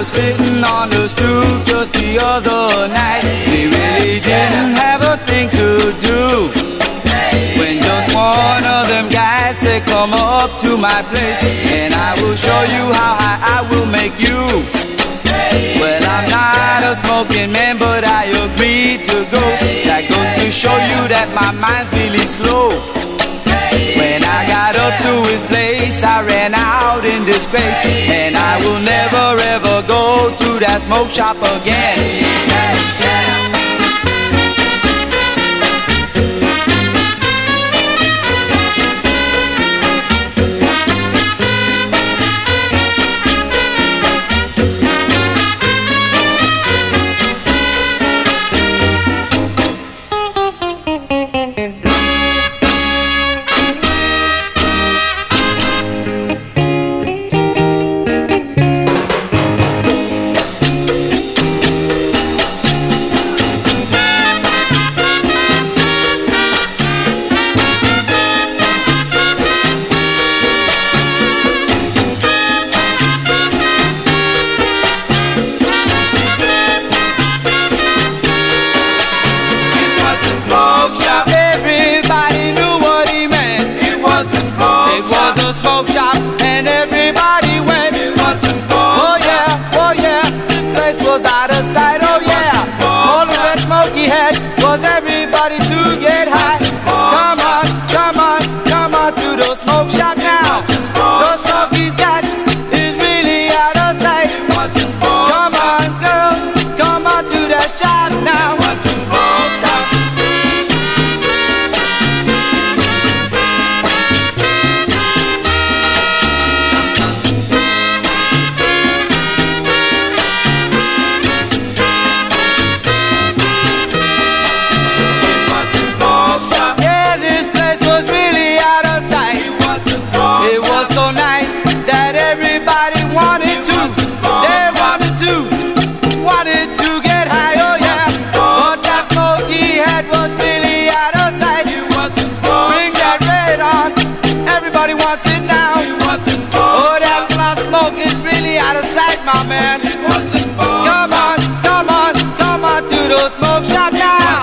sitting on the stoop just the other night. We really didn't have a thing to do when just one of them guys said, come up to my place and I will show you how high I will make you. Well, I'm not a smoking man, but I agreed to go. That goes to show you that my mind's really slow. When I got up to his place, I ran out in disgrace, and I will never ever go to that smoke shop again. Was everybody to get high? Come on, come on, come on to the smoke shop now. The smoke he's got is really out of sight. Come on, girl, come on to that shop now. My man, come on, come on, come on to the smoke shop now.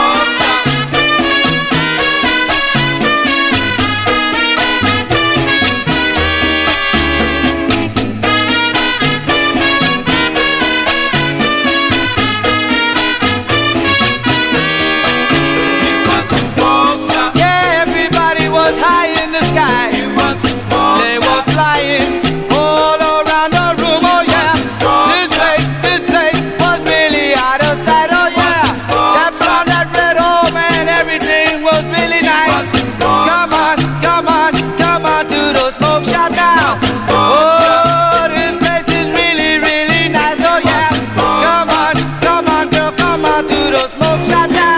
Yeah, everybody was high in the sky. They were flying all around the room. This place was really out of sight. Oh yeah, that blonde, that red old man, everything was really nice. Come on, come on, come on to the smoke shop now. Oh, this place is really, really nice. Oh yeah, come on, girl, come on to the smoke shop now.